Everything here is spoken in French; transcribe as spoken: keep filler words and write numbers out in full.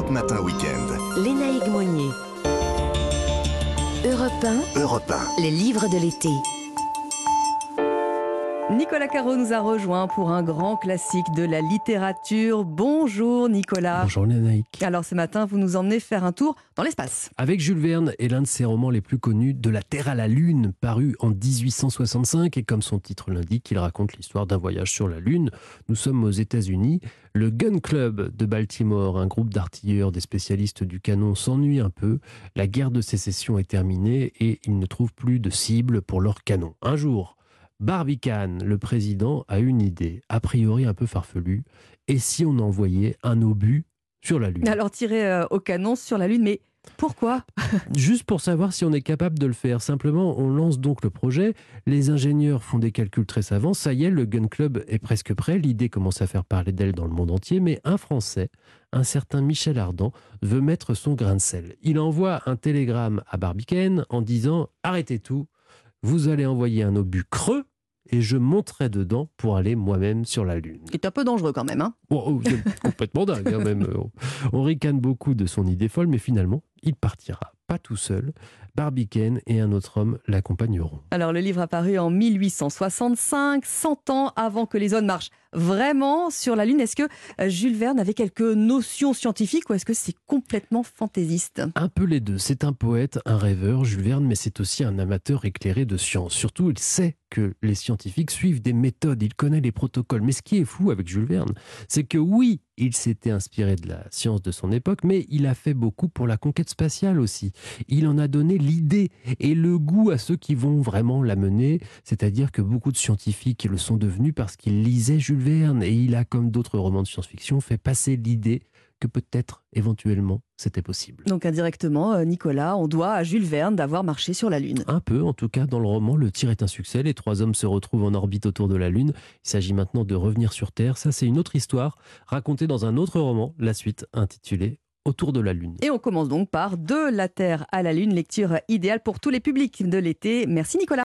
Europe Matin Week-end. Lénaïque Monnier. Europe un. Europe un. Les livres de l'été. Nicolas Caro nous a rejoint pour un grand classique de la littérature. Bonjour Nicolas. Bonjour Lénaïque. Alors ce matin, vous nous emmenez faire un tour dans l'espace. Avec Jules Verne et l'un de ses romans les plus connus, De la Terre à la Lune, paru en dix-huit cent soixante-cinq. Et comme son titre l'indique, il raconte l'histoire d'un voyage sur la Lune. Nous sommes aux États-Unis. Le Gun Club de Baltimore, un groupe d'artilleurs, des spécialistes du canon, s'ennuie un peu. La guerre de sécession est terminée et ils ne trouvent plus de cible pour leur canon. Un jour, Barbicane, le président, a une idée, a priori un peu farfelue. Et si on envoyait un obus sur la Lune ? Alors tirer euh, au canon sur la Lune, mais pourquoi ? Juste pour savoir si on est capable de le faire. Simplement, on lance donc le projet. Les ingénieurs font des calculs très savants. Ça y est, le Gun Club est presque prêt. L'idée commence à faire parler d'elle dans le monde entier. Mais un Français, un certain Michel Ardan, veut mettre son grain de sel. Il envoie un télégramme à Barbicane en disant « Arrêtez tout, vous allez envoyer un obus creux et je monterai dedans pour aller moi-même sur la Lune. » C'est un peu dangereux quand même. Hein oh, oh, c'est complètement dingue. Hein, même. On ricane beaucoup de son idée folle, mais finalement, il partira. Pas tout seul. Barbicane et un autre homme l'accompagneront. Alors le livre a paru en mille huit cent soixante-cinq, cent ans avant que les hommes marchent vraiment sur la Lune. Est-ce que Jules Verne avait quelques notions scientifiques ou est-ce que c'est complètement fantaisiste ? Un peu les deux. C'est un poète, un rêveur, Jules Verne, mais c'est aussi un amateur éclairé de science. Surtout, il sait que les scientifiques suivent des méthodes, il connaît les protocoles. Mais ce qui est fou avec Jules Verne, c'est que oui, il s'était inspiré de la science de son époque, mais il a fait beaucoup pour la conquête spatiale aussi. Il en a donné l'idée et le goût à ceux qui vont vraiment la mener, c'est-à-dire que beaucoup de scientifiques le sont devenus parce qu'ils lisaient Jules Verne et il a, comme d'autres romans de science-fiction, fait passer l'idée que peut-être, éventuellement, c'était possible. Donc indirectement, Nicolas, on doit à Jules Verne d'avoir marché sur la Lune. Un peu, en tout cas, dans le roman, le tir est un succès. Les trois hommes se retrouvent en orbite autour de la Lune. Il s'agit maintenant de revenir sur Terre. Ça, c'est une autre histoire, racontée dans un autre roman, la suite intitulée Autour de la Lune. Et on commence donc par De la Terre à la Lune, lecture idéale pour tous les publics de l'été. Merci Nicolas.